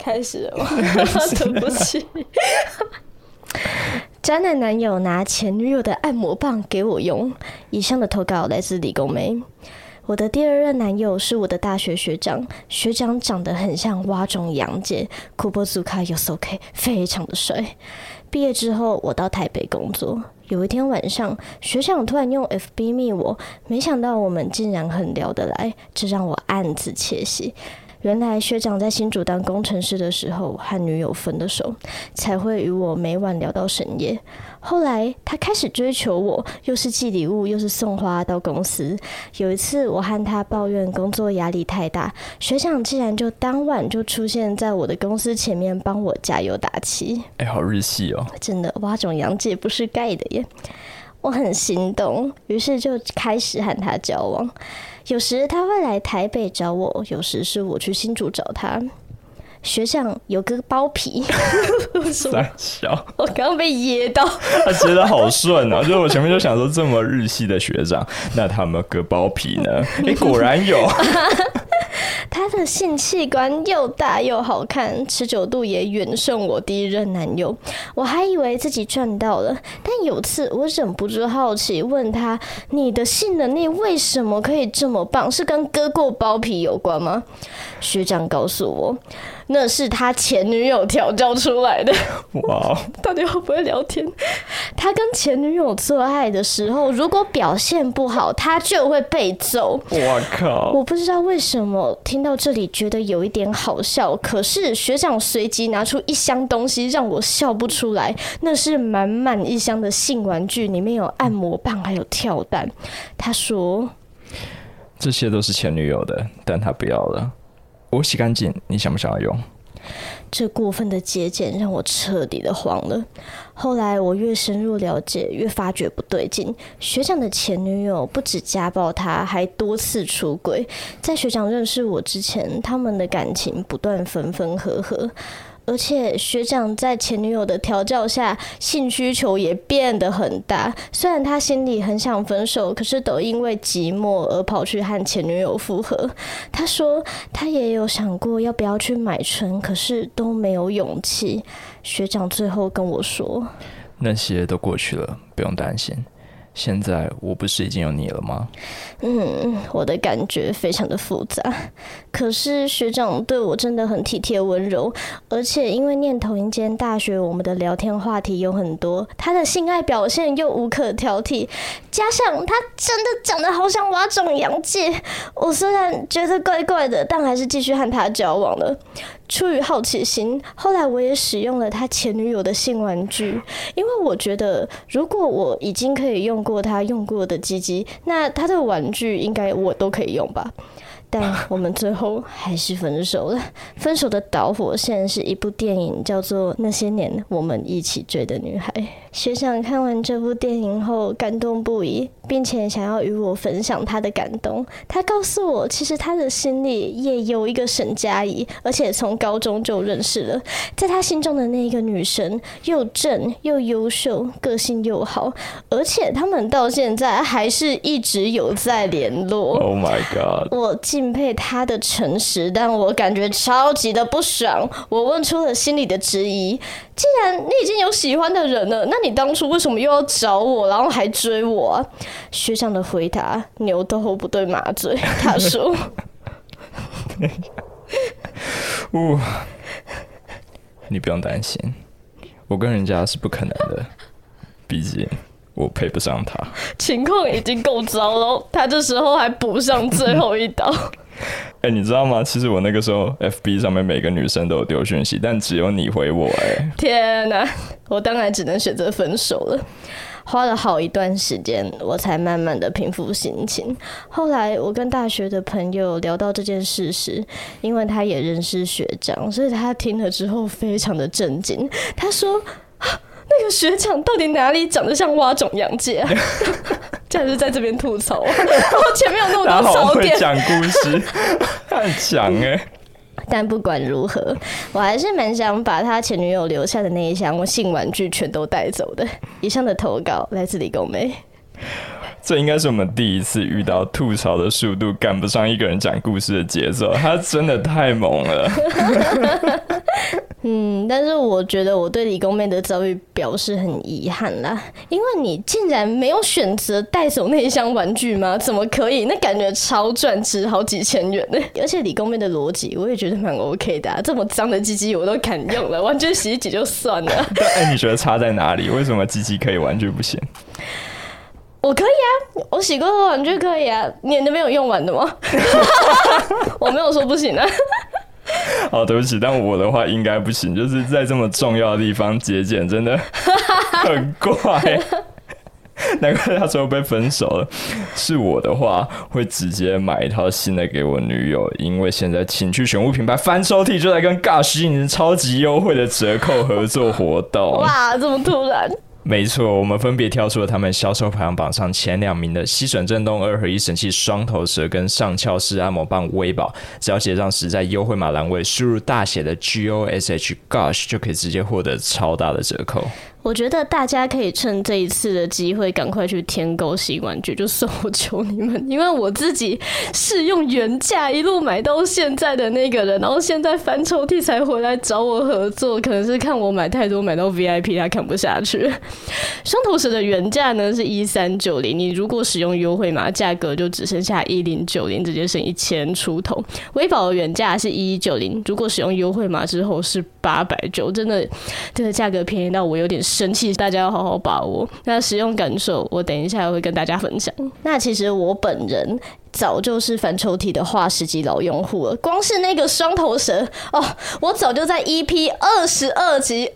开始了吗？对不起。渣男男友拿前女友的按摩棒给我用。以上的投稿来自理工妹。我的第二任男友是我的大学学长，学长长得很像蛙种洋介，库波祖卡有 OK， 非常的帅。毕业之后，我到台北工作。有一天晚上，学长突然用 FB 密我，没想到我们竟然很聊得来，这让我暗自窃喜。原来学长在新竹当工程师的时候和女友分了手，才会与我每晚聊到深夜。后来他开始追求我，又是寄礼物又是送花到公司。有一次我和他抱怨工作压力太大，学长竟然就当晚就出现在我的公司前面帮我加油打气。 好日系哦， 真的蛙种洋介不是盖的耶。我很心动，于是就开始和他交往。有时他会来台北找我，有时是我去新竹找他。学长有个包皮， 三小， 我刚刚被噎到。 他接得好顺啊！就是我前面就想说这么日系的学长，那他有没有割包皮呢？果然有。 他的性器官又大又好看，持久度也远胜我第一任男友。我还以为自己赚到了，但有次我忍不住好奇问他：“你的性能力为什么可以这么棒？是跟割过包皮有关吗？”学长告诉我，那是他前女友调教出来的。 哇， 到底会不会聊天？他跟前女友做爱的时候，如果表现不好，他就会被揍。 我靠！ 我不知道为什么听到这里觉得有一点好笑，可是学长随即拿出一箱东西让我笑不出来。那是满满一箱的性玩具，里面有按摩棒还有跳蛋。他说：“ 这些都是前女友的，但他不要了。我洗干净，你想不想要用？” 这过分的节俭让我彻底的慌了。后来我越深入了解，越发觉不对劲。学长的前女友不止家暴他，还多次出轨。在学长认识我之前，他们的感情不断分分合合。而且学长在前女友的调教下，性需求也变得很大。虽然他心里很想分手，可是都因为寂寞而跑去和前女友复合。他说他也有想过要不要去买春，可是都没有勇气。学长最后跟我说， 那些都过去了，不用担心。现在我不是已经有你了吗？ 我的感觉非常的复杂。可是学长对我真的很体贴温柔，而且因为念同一间大学，我们的聊天话题有很多，他的性爱表现又无可挑剔，加上他真的长得好像蛙种洋介，我虽然觉得怪怪的，但还是继续和他交往了。出于好奇心，后来我也使用了他前女友的性玩具，因为我觉得如果我已经可以用过他用过的鸡鸡，那他的玩具应该我都可以用吧。但我们最后还是分手了。分手的导火线是一部电影，叫做《那些年我们一起追的女孩》。学长看完这部电影后感动不已，并且想要与我分享他的感动。他告诉我，其实他的心里也有一个沈佳宜，而且从高中就认识了。在他心中的那一个女神，又正又优秀，个性又好，而且他们到现在还是一直有在联络。 Oh my god！ 我敬佩他的诚实，但我感觉超级的不爽。我问出了心里的质疑：既然你已经有喜欢的人了，那你当初为什么又要找我，然后还追我啊？学长的回答牛头不对马嘴，他说： 你不用担心，我跟人家是不可能的，毕竟我配不上他。 情况已经够糟了，他这时候还补上最后一刀。 你知道吗？其实我那个时候 FB 上面每个女生都有丢讯息，但只有你回我。 天哪，我当然只能选择分手了。花了好一段时间，我才慢慢的平复心情。后来我跟大学的朋友聊到这件事时，因为他也认识学长，所以他听了之后非常的震惊。他说：那个学长到底哪里长得像蛙种洋介啊？竟然是在这边吐槽啊！我前面有那么多槽点， 他好会讲故事，很强但不管如何，我还是蛮想把他前女友留下的那一箱性玩具全都带走的。以上的投稿来自理工妹。 这应该是我们第一次遇到吐槽的速度赶不上一个人讲故事的节奏，他真的太猛了。 但是我觉得我对理工妹的遭遇表示很遗憾啦，因为你竟然没有选择带走那一箱玩具吗？怎么可以？那感觉超赚，值好几千元呢。而且理工妹的逻辑我也觉得蛮 OK 的啊，这么脏的鸡鸡我都敢用了，玩具洗一洗就算了。 但你觉得差在哪里？为什么鸡鸡可以，玩具不行？ 我可以啊，我洗过的玩具可以啊，你那边有用完的吗？我没有说不行啊。 好，对不起，但我的话应该不行，就是在这么重要的地方节俭真的很怪。难怪他最后被分手了。是我的话，会直接买一套新的给我女友，因为现在请去选物品牌翻抽屉就在跟 Gush 进行超级优惠的折扣合作活动。 哇，这么突然！ 没错，我们分别挑出了他们销售排行榜上前2名的吸吮震动2合1神器双头蛇跟上翘式按摩棒微宝，只要结账时在优惠码栏位输入大写的 GOSH Gosh 就可以直接获得超大的折扣。 我觉得大家可以趁这一次的机会赶快去添购新玩具，就算我求你们，因为我自己是用原价一路买到现在的那个人，然后现在翻抽屉才回来找我合作，可能是看我买太多买到 VIP 他看不下去。双头蛇的原价呢是1390，你如果使用优惠码价格就只剩下1090，直接剩1000出头。微宝的原价是1190，如果使用优惠码之后是890，真的这个价格便宜到我有点生气，大家要好好把握。那使用感受我等一下会跟大家分享。那其实我本人早就是翻抽屉的化石级老用户了，光是那个双头蛇哦，我早就在 EP22 集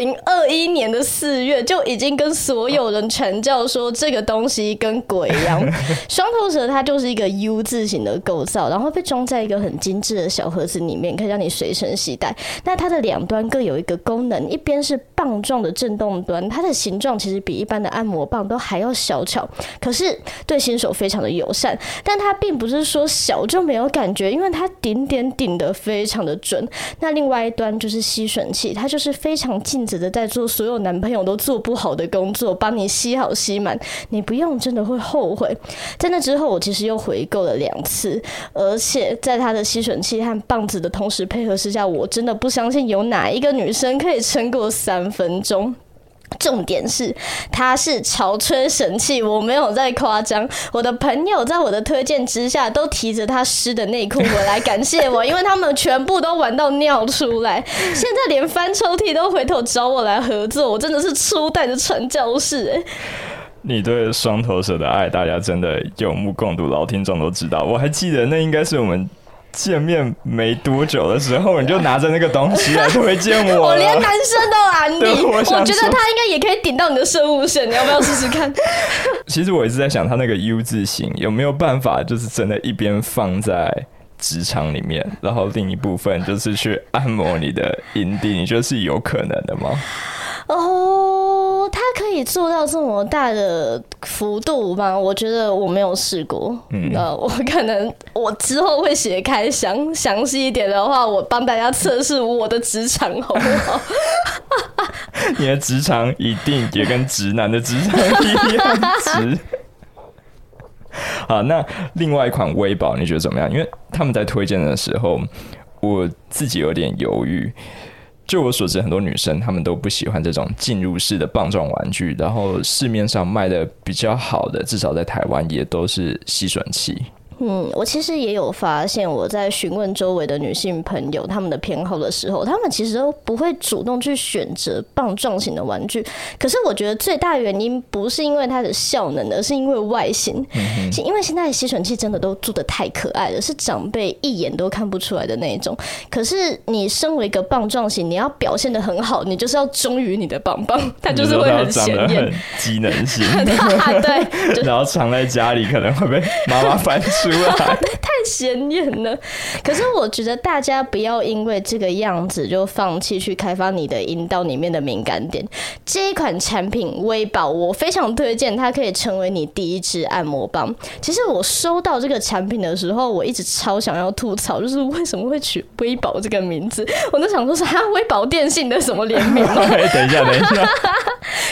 2021年的4月就已经跟所有人传教说这个东西跟鬼一样。双头蛇它就是一个 U 字形的构造，然后被装在一个很精致的小盒子里面，可以让你随身携带。那它的两端各有一个功能，一边是棒状的震动端，它的形状其实比一般的按摩棒都还要小巧，可是对新手非常的友善。但它并不是说小就没有感觉，因为它顶点顶得非常的准。那另外一端就是吸吮器，它就是非常尽职的在做所有男朋友都做不好的工作，帮你吸好吸满，你不用真的会后悔。在那之后我其实又回购了2次，而且在它的吸吮器和棒子的同时配合之下，我真的不相信有哪一个女生可以撑过3分钟。重点是它是潮吹神器，我没有在夸张。我的朋友在我的推荐之下都提着他湿的内裤回来感谢我，因为他们全部都玩到尿出来，现在连翻抽屉都回头找我来合作，我真的是初代的传教士。 你对双头蛇的爱大家真的有目共睹，老听众都知道。我还记得那应该是我们见面没多久的时候，你就拿着那个东西来推荐我了。 我连男生都拦你，我觉得他应该也可以顶到你的生物线，你要不要试试看？ 其实我一直在想，他那个 U 字形有没有办法，就是真的一边放在职场里面，然后另一部分就是去按摩你的阴蒂，你觉得是有可能的吗？ 哦，它可以做到这么大的幅度吗？我觉得我没有试过。我可能我之后会写开详细一点的话，我帮大家测试我的职场好不好？ 你的职场一定也跟直男的职场一样直。好，那另外一款微宝你觉得怎么样？因为他们在推荐的时候，我自己有点犹豫。就我所知，很多女生她们都不喜欢这种进入式的棒状玩具，然后市面上卖的比较好的，至少在台湾也都是吸吮器。 我其实也有发现，我在询问周围的女性朋友他们的偏好的时候，他们其实都不会主动去选择棒状型的玩具。可是我觉得最大原因不是因为它的效能，而是因为外形。因为现在的吸吮器真的都做得太可爱了，是长辈一眼都看不出来的那一种。可是你身为一个棒状型，你要表现得很好，你就是要忠于你的棒棒，它就是会很显眼， 很机能性。 对， 然后藏在家里可能会被妈妈翻出。 太显眼了。可是我觉得大家不要因为这个样子就放弃去开发你的阴道里面的敏感点。这一款产品微宝我非常推荐，它可以成为你第一支按摩棒。其实我收到这个产品的时候，我一直超想要吐槽，就是为什么会取微宝这个名字？我就想说是微宝电信的什么联名吗？ 等一下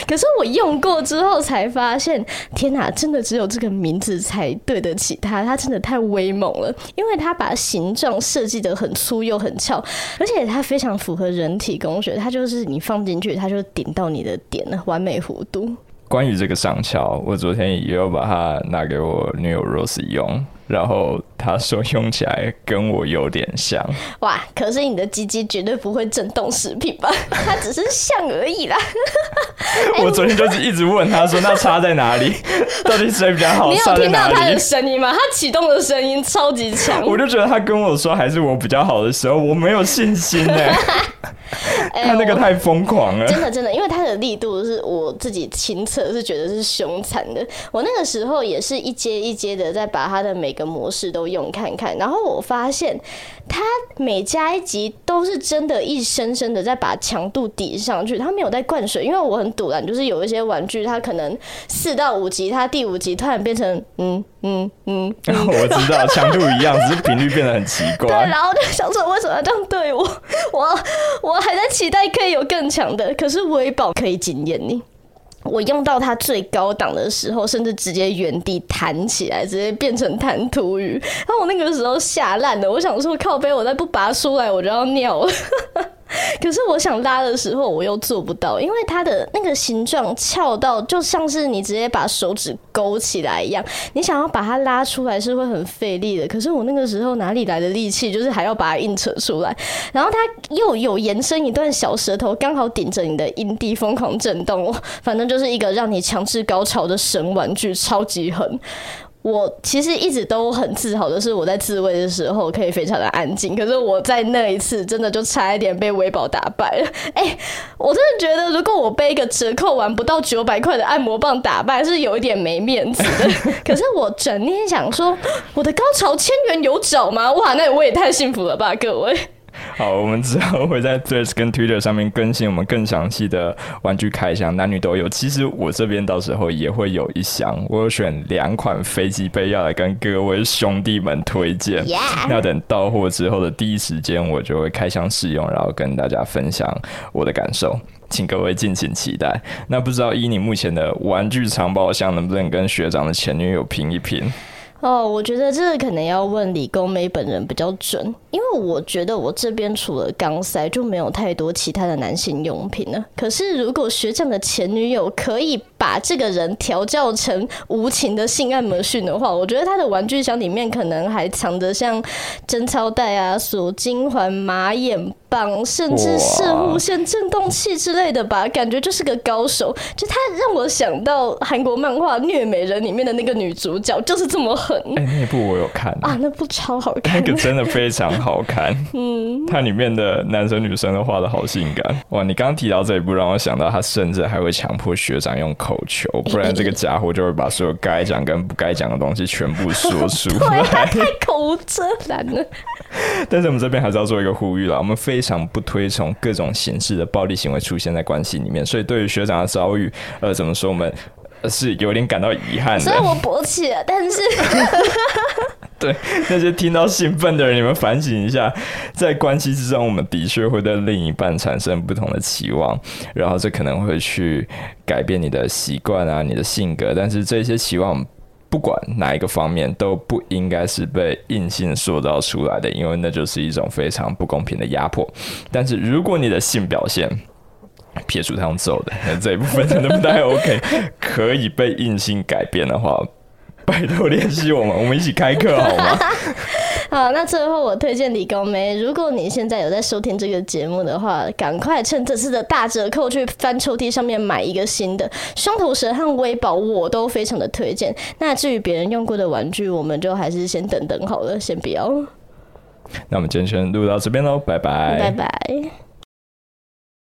可是我用过之后才发现，天哪，真的只有这个名字才对得起它，它真的太威猛了，因为它把形状设计得很粗又很翘，而且它非常符合人体工学，它就是你放进去，它就顶到你的点了，完美弧度。 关于这个上翘，我昨天也有把它拿给我女友 Rose 用，然后她说用起来跟我有点像。 哇，可是你的鸡鸡绝对不会震动食品吧？它只是像而已啦。 我昨天就是一直问她说，那差在哪里？到底谁比较好？ 你有听到它的声音吗？它启动的声音超级强。 我就觉得她跟我说还是我比较好的时候，我没有信心他那个太疯狂了， 真的，因为他的力度是我自己亲测是觉得是凶残的。我那个时候也是一阶一阶的在把他的每个模式都用看看，然后我发现他每加一级都是真的一深深的在把强度抵上去，他没有在灌水。因为我很堵然，就是有一些玩具它可能4到5级，它第5级突然变成我知道强度一样，只是频率变得很奇怪。 对，然后就想说为什么要这样对我？我还在期待可以有更强的，可是微宝可以惊艳你。我用到它最高档的时候，甚至直接原地弹起来，直接变成弹涂鱼。然后我那个时候吓烂了，我想说靠背，我再不拔出来我就要尿了。可是我想拉的时候我又做不到，因为它的那个形状翘到就像是你直接把手指勾起来一样，你想要把它拉出来是会很费力的。可是我那个时候哪里来的力气，就是还要把它硬扯出来，然后它又有延伸一段小舌头，刚好顶着你的阴蒂疯狂震动，反正就是一个让你强制高潮的神玩具，超级狠。我其实一直都很自豪的是，我在自慰的时候可以非常的安静，可是我在那一次真的就差一点被微宝打败了。我真的觉得如果我被一个折扣完不到900块的按摩棒打败，是有一点没面子的。可是我转念想说，我的高潮1000元有找吗？哇，那我也太幸福了吧，各位。 好，我们之后会在 Threads 跟 Twitter 上面更新我们更详细的玩具开箱，男女都有。其实我这边到时候也会有一箱，我有选2款飞机杯要来跟各位兄弟们推荐。那等到货之后的第一时间，我就会开箱试用，然后跟大家分享我的感受。请各位敬请期待。那不知道依你目前的玩具藏宝箱，能不能跟学长的前女友拼一拼？ 我觉得这个可能要问理工妹本人比较准，因为我觉得我这边除了钢塞就没有太多其他的男性用品了。可是如果学长的前女友可以把这个人调教成无情的性按摩训的话，我觉得他的玩具箱里面可能还藏着像贞操带啊、锁精环、马眼棒，甚至射护线震动器之类的吧，感觉就是个高手。就他让我想到韩国漫画《虐美人》里面的那个女主角，就是这么狠。 那部我有看啊，那部超好看， 那个真的非常好看。它里面的男生女生都画得好性感。哇，你刚刚提到这一部，让我想到他甚至还会强迫学长用口球，不然这个家伙就会把所有该讲跟不该讲的东西全部说出来。 对，他太口无遮拦了。 但是我们这边还是要做一个呼吁啦，我们非常不推崇各种形式的暴力行为出现在关系里面，所以对于学长的遭遇，怎么说，我们是有点感到遗憾的。 虽然我勃起了，但是对那些听到兴奋的人，你们反省一下，在关系之中，我们的确会对另一半产生不同的期望，然后这可能会去改变你的习惯啊，你的性格，但是这些期望不管哪一个方面都不应该是被硬性塑造出来的，因为那就是一种非常不公平的压迫。但是如果你的性表现撇除他用揍的这一部分真的不太 OK， 可以被硬性改变的话，拜托联系我们，我们一起开课好吗？ 好，那最后我推荐理工妹，如果你现在有在收听这个节目的话，赶快趁这次的大折扣去翻抽屉上面买一个新的双头蛇和微宝，我都非常的推荐。那至于别人用过的玩具，我们就还是先等等好了，先不要。 那我们今天先录到这边咯，拜拜， 拜拜。